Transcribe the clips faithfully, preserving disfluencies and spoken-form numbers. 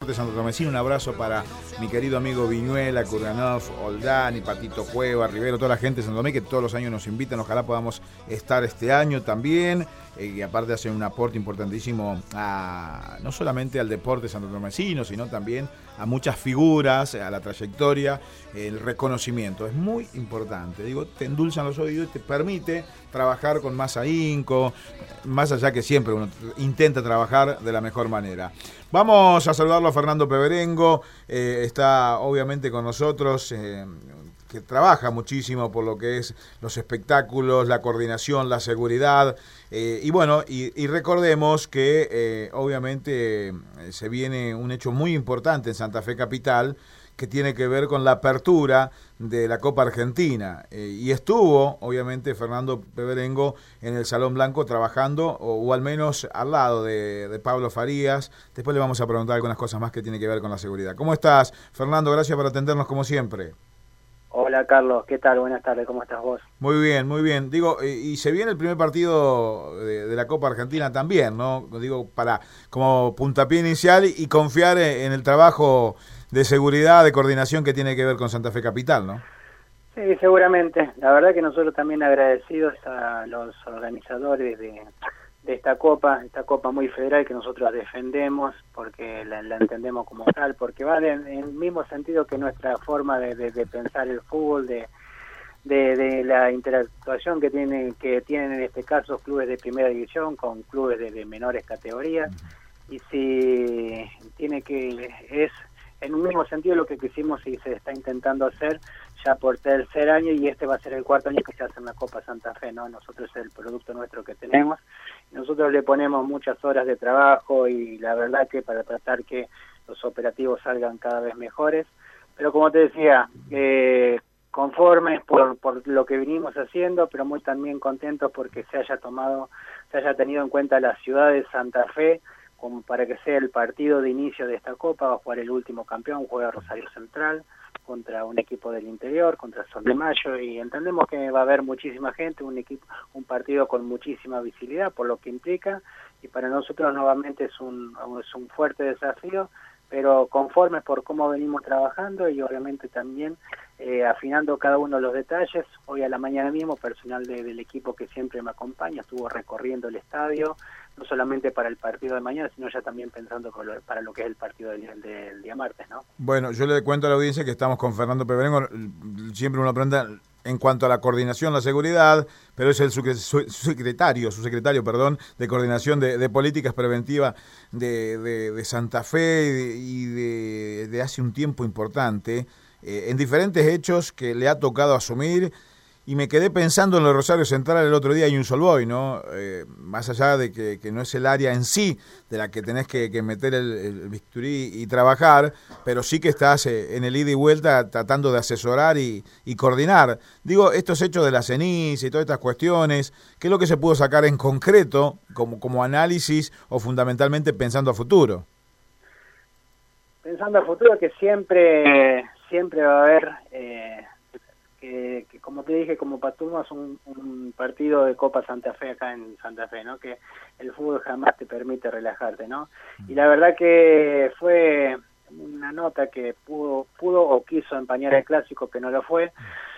Santofesino. Un abrazo para mi querido amigo Viñuela, Kurganov, Oldani, Patito Cueva, Rivero, toda la gente de Santo Tomé que todos los años nos invitan. Ojalá podamos estar este año también. Eh, y aparte hacen un aporte importantísimo a, no solamente al deporte santotomecino, sino también a muchas figuras, a la trayectoria, el reconocimiento. Es muy importante. Digo, te endulzan los oídos y te permite trabajar con más ahínco, más allá que siempre uno intenta trabajar de la mejor manera. Vamos a saludarlo a Fernando Peberengo, eh, está obviamente con nosotros, eh, que trabaja muchísimo por lo que es los espectáculos, la coordinación, la seguridad, eh, y bueno, y, y recordemos que eh, obviamente eh, se viene un hecho muy importante en Santa Fe Capital, que tiene que ver con la apertura de la Copa Argentina. Eh, y estuvo, obviamente, Fernando Peberengo en el Salón Blanco trabajando, o, o al menos al lado de, de Pablo Farías. Después le vamos a preguntar algunas cosas más que tienen que ver con la seguridad. ¿Cómo estás, Fernando? Gracias por atendernos como siempre. Hola, Carlos. ¿Qué tal? Buenas tardes. ¿Cómo estás vos? Muy bien, muy bien. Digo, y se viene el primer partido de, de la Copa Argentina también, ¿no? Digo, para como puntapié inicial y confiar en el trabajo de seguridad, de coordinación que tiene que ver con Santa Fe Capital, ¿no? Sí, seguramente. La verdad que nosotros también agradecidos a los organizadores de, de esta Copa, esta Copa muy federal que nosotros defendemos, porque la, la entendemos como tal, porque va en, en el mismo sentido que nuestra forma de, de, de pensar el fútbol, de, de, de la interactuación que tienen, que tienen en este caso clubes de primera división con clubes de, de menores categorías, y si tiene que, es en un mismo sentido lo que quisimos y se está intentando hacer ya por tercer año, y este va a ser el cuarto año que se hace en la Copa Santa Fe, ¿no? Nosotros es el producto nuestro que tenemos, nosotros le ponemos muchas horas de trabajo y la verdad que para tratar que los operativos salgan cada vez mejores, pero como te decía, eh, conformes por, por lo que venimos haciendo, pero muy también contentos porque se haya tomado, se haya tenido en cuenta la ciudad de Santa Fe como para que sea el partido de inicio de esta Copa. Va a jugar el último campeón, juega Rosario Central contra un equipo del interior, contra Sol de Mayo, y entendemos que va a haber muchísima gente, un equipo, un partido con muchísima visibilidad por lo que implica, y para nosotros nuevamente es un, es un fuerte desafío, pero conformes por cómo venimos trabajando y obviamente también eh, afinando cada uno de los detalles. Hoy a la mañana mismo, personal de, del equipo que siempre me acompaña estuvo recorriendo el estadio, no solamente para el partido de mañana, sino ya también pensando con lo, para lo que es el partido del, del, del día martes, ¿no? Bueno, yo le cuento a la audiencia que estamos con Fernando Peberengo. Siempre uno pregunta en cuanto a la coordinación, la seguridad, pero es el su, su, secretario, su secretario, perdón, de coordinación de, de políticas preventivas de, de, de Santa Fe y de, de, de hace un tiempo importante, eh, en diferentes hechos que le ha tocado asumir. Y me quedé pensando en lo de Rosario Central el otro día y un Solboy, ¿no? Eh, más allá de que, que no es el área en sí de la que tenés que, que meter el, el bisturí y trabajar, pero sí que estás eh, en el ida y vuelta tratando de asesorar y, y coordinar. Digo, estos hechos de la ceniza y todas estas cuestiones, ¿qué es lo que se pudo sacar en concreto como, como análisis o fundamentalmente pensando a futuro? Pensando a futuro que siempre, siempre va a haber... Eh... Que, que como te dije, como Patumo es un, un partido de Copa Santa Fe acá en Santa Fe, ¿no? Que el fútbol jamás te permite relajarte, ¿no? Y la verdad que fue una nota que pudo, pudo o quiso empañar el clásico, que no lo fue,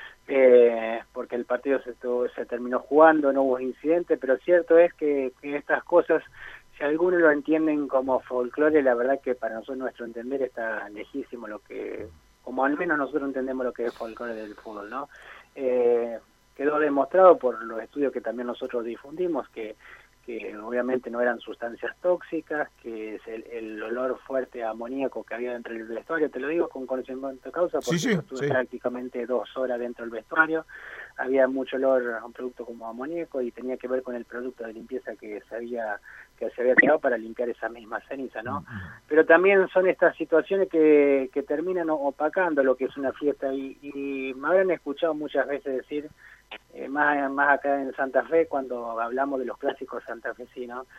eh, porque el partido se, tuvo, se terminó jugando, no hubo incidente, pero cierto es que, que estas cosas, si algunos lo entienden como folclore, la verdad que para nosotros, nuestro entender, está lejísimo lo que... como al menos nosotros entendemos lo que es folclore del fútbol, ¿no? Eh, quedó demostrado por los estudios que también nosotros difundimos, que, que obviamente no eran sustancias tóxicas, que es el, el olor fuerte a amoníaco que había dentro del vestuario, te lo digo con conocimiento de causa, porque sí, sí, yo estuve sí. prácticamente dos horas dentro del vestuario, había mucho olor a un producto como amoníaco y tenía que ver con el producto de limpieza que se había que se había creado para limpiar esa misma ceniza, ¿no? Pero también son estas situaciones que, que terminan opacando lo que es una fiesta, y, y me habrán escuchado muchas veces decir, eh, más, más acá en Santa Fe, cuando hablamos de los clásicos santafesinos,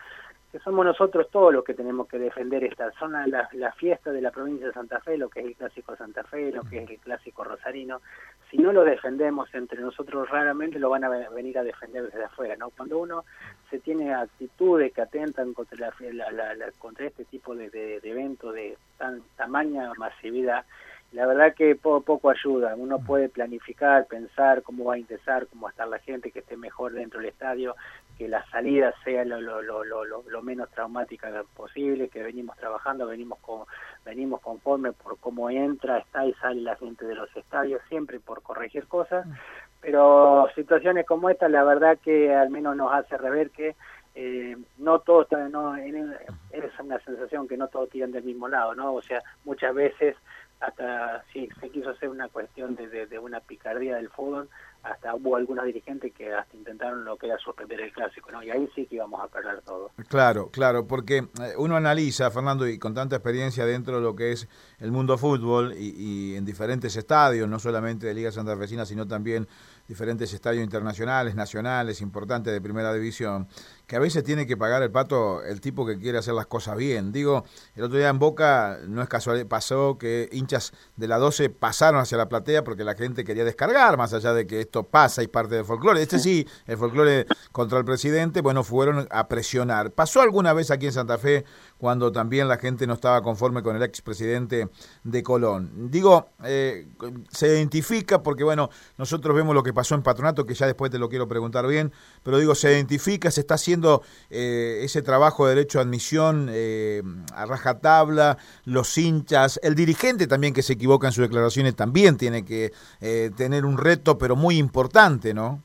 que somos nosotros todos los que tenemos que defender esta zona, la, la fiesta de la provincia de Santa Fe, lo que es el clásico Santa Fe, lo que es el clásico rosarino. Si no lo defendemos entre nosotros, raramente lo van a venir a defender desde afuera, ¿no? Cuando uno se tiene actitudes que atentan contra la, la, la, la contra este tipo de, de, de eventos de tan tamaña masividad, la verdad que poco, poco ayuda. Uno puede planificar, pensar cómo va a ingresar, cómo va a estar la gente, que esté mejor dentro del estadio, que la salida sea lo, lo, lo, lo, lo menos traumática posible, que venimos trabajando, venimos con, venimos conforme por cómo entra, está y sale la gente de los estadios, siempre por corregir cosas, pero situaciones como esta, la verdad que al menos nos hace rever que eh, no todos, no, es una sensación que no todos tiran del mismo lado, ¿no? O sea, muchas veces hasta si sí, se quiso hacer una cuestión de, de, de una picardía del fútbol, hasta hubo algunos dirigentes que hasta intentaron lo que era suspender el clásico, ¿no? Y ahí sí que íbamos a perder todo. Claro, claro, porque uno analiza, Fernando, y con tanta experiencia dentro de lo que es el mundo fútbol y, y en diferentes estadios, no solamente de Liga Santafesina, sino también diferentes estadios internacionales, nacionales, importantes de primera división, que a veces tiene que pagar el pato el tipo que quiere hacer las cosas bien. Digo, el otro día en Boca, no es casual, pasó que hinchas de la doce pasaron hacia la platea porque la gente quería descargar, más allá de que esto pasa y parte del folclore. Este sí, el folclore contra el presidente, bueno, fueron a presionar. ¿Pasó alguna vez aquí en Santa Fe cuando también la gente no estaba conforme con el expresidente de Colón? Digo, eh, se identifica porque, bueno, nosotros vemos lo que pasó en Patronato, que ya después te lo quiero preguntar bien, pero digo, se identifica, se está haciendo eh, ese trabajo de derecho a admisión eh, a rajatabla, los hinchas, el dirigente también que se equivoca en sus declaraciones también tiene que eh, tener un reto, pero muy importante, ¿no?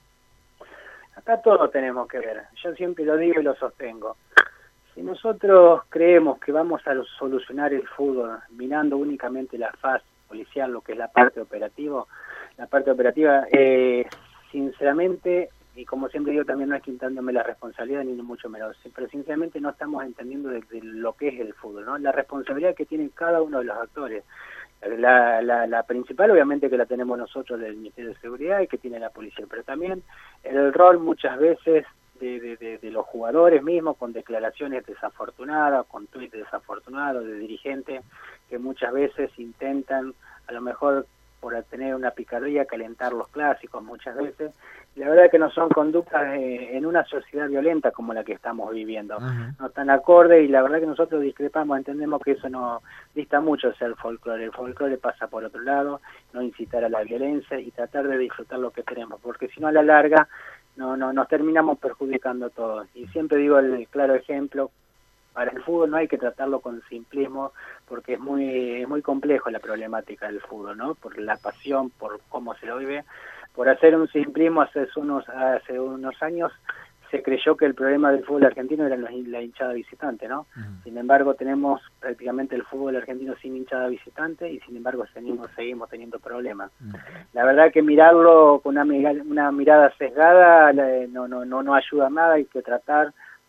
Acá todos tenemos que ver, yo siempre lo digo y lo sostengo. Si nosotros creemos que vamos a solucionar el fútbol mirando únicamente la faz policial, lo que es la parte operativa, la parte operativa, eh, sinceramente, y como siempre digo, también no es quitándome la responsabilidad ni mucho menos, pero sinceramente no estamos entendiendo de, de lo que es el fútbol, ¿no? La responsabilidad que tienen cada uno de los actores. La, la, la principal obviamente que la tenemos nosotros del Ministerio de Seguridad y que tiene la policía, pero también el rol muchas veces de, de, de, de los jugadores mismos con declaraciones desafortunadas, con tuits desafortunados de dirigentes que muchas veces intentan a lo mejor por tener una picardía calentar los clásicos muchas veces. La verdad que no son conductas eh, en una sociedad violenta como la que estamos viviendo. Uh-huh. No están acorde y la verdad que nosotros discrepamos, entendemos que eso no dista mucho de ser el folclore. El folclore pasa por otro lado, no incitar a la violencia y tratar de disfrutar lo que tenemos, porque si no a la larga no, no nos terminamos perjudicando todos. Y siempre digo el claro ejemplo, para el fútbol no hay que tratarlo con simplismo, porque es muy es muy complejo la problemática del fútbol, ¿no? Por la pasión, por cómo se lo vive. Por hacer un simplismo, hace unos hace unos años se creyó que el problema del fútbol argentino era la hinchada visitante, ¿no? Uh-huh. Sin embargo, tenemos prácticamente el fútbol argentino sin hinchada visitante y sin embargo seguimos, seguimos teniendo problemas. Uh-huh. La verdad que mirarlo con una mirada, una mirada sesgada no, no, no, no ayuda a nada, hay que tratar.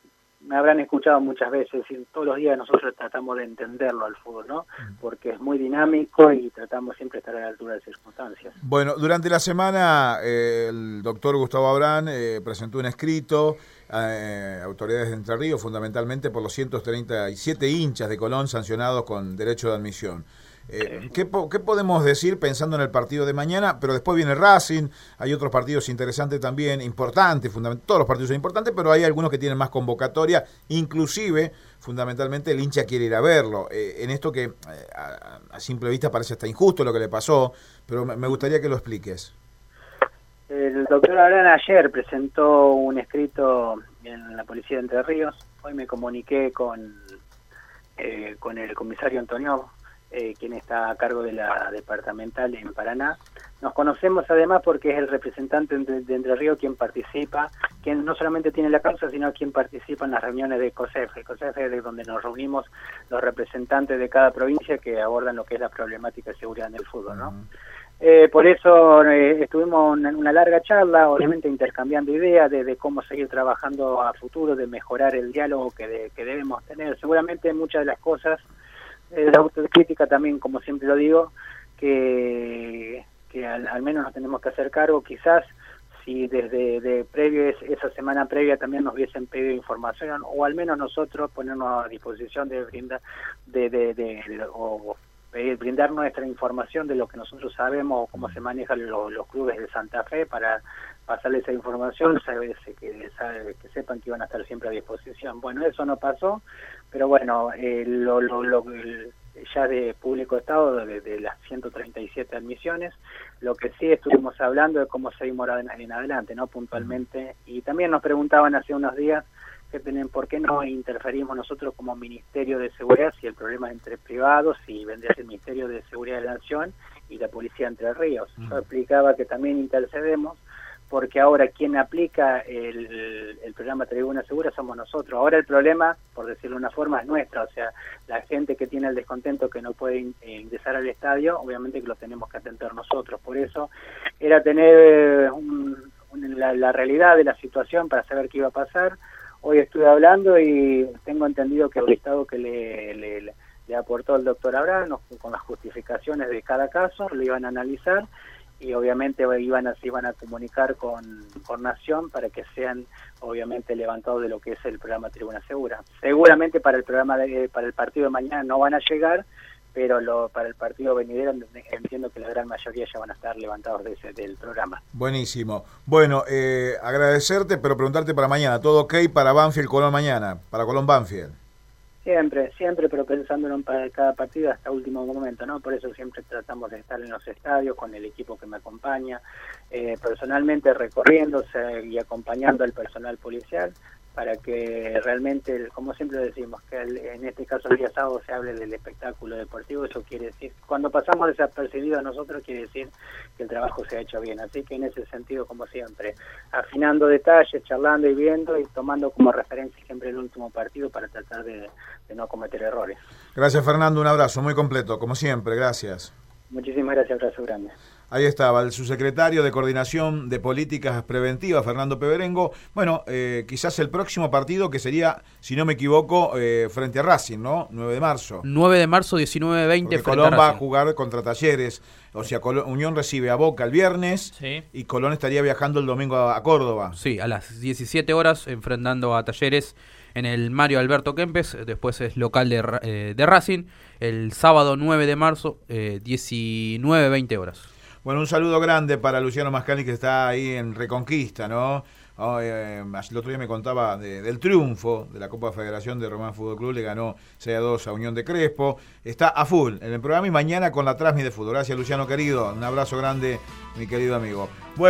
Me habrán escuchado muchas veces, y todos los días nosotros tratamos de entenderlo al fútbol, ¿no? Porque es muy dinámico y tratamos siempre de estar a la altura de circunstancias. Bueno, durante la semana eh, el doctor Gustavo Abrán eh, presentó un escrito a eh, autoridades de Entre Ríos, fundamentalmente por los ciento treinta y siete hinchas de Colón sancionados con derecho de admisión. Eh, ¿qué, po ¿Qué podemos decir pensando en el partido de mañana? Pero después viene Racing, hay otros partidos interesantes también, importantes, fundamentalmente, todos los partidos son importantes, pero hay algunos que tienen más convocatoria, inclusive, fundamentalmente, el hincha quiere ir a verlo. Eh, en esto que eh, a, a simple vista parece hasta injusto lo que le pasó, pero me, me gustaría que lo expliques. El doctor Abrán ayer presentó un escrito en la Policía de Entre Ríos, hoy me comuniqué con, eh, con el comisario Antonio, Eh, quien está a cargo de la departamental en Paraná. Nos conocemos además porque es el representante de, de Entre Ríos quien participa, quien no solamente tiene la causa, sino quien participa en las reuniones de COSEF. El COSEF es de donde nos reunimos los representantes de cada provincia que abordan lo que es la problemática de seguridad en el fútbol, ¿no? Uh-huh. Eh, por eso eh, estuvimos en una larga charla, obviamente intercambiando ideas de, de cómo seguir trabajando a futuro, de mejorar el diálogo que, de, que debemos tener. Seguramente muchas de las cosas Eh, la autocrítica también, como siempre lo digo, que, que al, al menos nos tenemos que hacer cargo. Quizás si desde de previo, esa semana previa también nos hubiesen pedido información, o al menos nosotros ponernos a disposición de brindar, de, de, de, de o pedir, brindar nuestra información de lo que nosotros sabemos o cómo se manejan los, los clubes de Santa Fe para pasarle esa información, sabe, que, sabe, que sepan que iban a estar siempre a disposición. Bueno, eso no pasó, pero bueno, eh, lo, lo, lo, el, ya de público estado de, de las ciento treinta y siete admisiones, lo que sí estuvimos hablando de cómo seguimos en, en adelante, ¿no? Puntualmente, y también nos preguntaban hace unos días que tienen por qué no interferimos nosotros como Ministerio de Seguridad si el problema es entre privados, si vendría a ser el Ministerio de Seguridad de la Nación y la Policía de Entre Ríos. Uh-huh. Yo explicaba que también intercedemos porque ahora quien aplica el, el programa Tribuna Segura somos nosotros. Ahora el problema, por decirlo de una forma, es nuestra, o sea, la gente que tiene el descontento que no puede in, eh, ingresar al estadio, obviamente que lo tenemos que atender nosotros. Por eso era tener un, un, la, la realidad de la situación para saber qué iba a pasar. Hoy estuve hablando y tengo entendido que el listado que le, le, le aportó el doctor Abraham con las justificaciones de cada caso lo iban a analizar y obviamente iban a, se iban a comunicar con, con Nación para que sean obviamente levantados de lo que es el programa Tribuna Segura. Seguramente para el programa de, para el partido de mañana no van a llegar, pero lo, para el partido venidero entiendo que la gran mayoría ya van a estar levantados de ese, del programa. Buenísimo. Bueno, eh, agradecerte, pero preguntarte para mañana, ¿todo ok para Banfield Colón mañana? Para Colón Banfield. Siempre, siempre, pero pensándolo para cada partido hasta último momento, ¿no? Por eso siempre tratamos de estar en los estadios con el equipo que me acompaña, eh, personalmente recorriéndose y acompañando al personal policial para que realmente, como siempre decimos, que el, en este caso el día sábado se hable del espectáculo deportivo. Eso quiere decir, cuando pasamos desapercibidos nosotros, quiere decir que el trabajo se ha hecho bien. Así que en ese sentido, como siempre, afinando detalles, charlando y viendo y tomando como referencia siempre el último partido para tratar de, de no cometer errores. Gracias, Fernando, un abrazo muy completo, como siempre, gracias. Muchísimas gracias, abrazo grande. Ahí estaba el subsecretario de Coordinación de Políticas Preventivas, Fernando Peberengo. Bueno, eh, quizás el próximo partido que sería, si no me equivoco, eh, frente a Racing, ¿no? nueve de marzo. nueve de marzo, diecinueve veinte, frente Colón a va a Racing. jugar contra Talleres. O sea, Colón, Unión recibe a Boca el viernes, sí, y Colón estaría viajando el domingo a, a Córdoba. Sí, a las diecisiete horas, enfrentando a Talleres en el Mario Alberto Kempes. Después es local de, eh, de Racing. El sábado nueve de marzo, eh, diecinueve veinte horas. Bueno, un saludo grande para Luciano Mascani, que está ahí en Reconquista, ¿no? Oh, eh, el otro día me contaba de, del triunfo de la Copa Federación de Román Fútbol Club, le ganó seis a dos a Unión de Crespo. Está a full en el programa y mañana con la Transmi de Fútbol. Gracias, Luciano querido. Un abrazo grande, mi querido amigo. Bueno,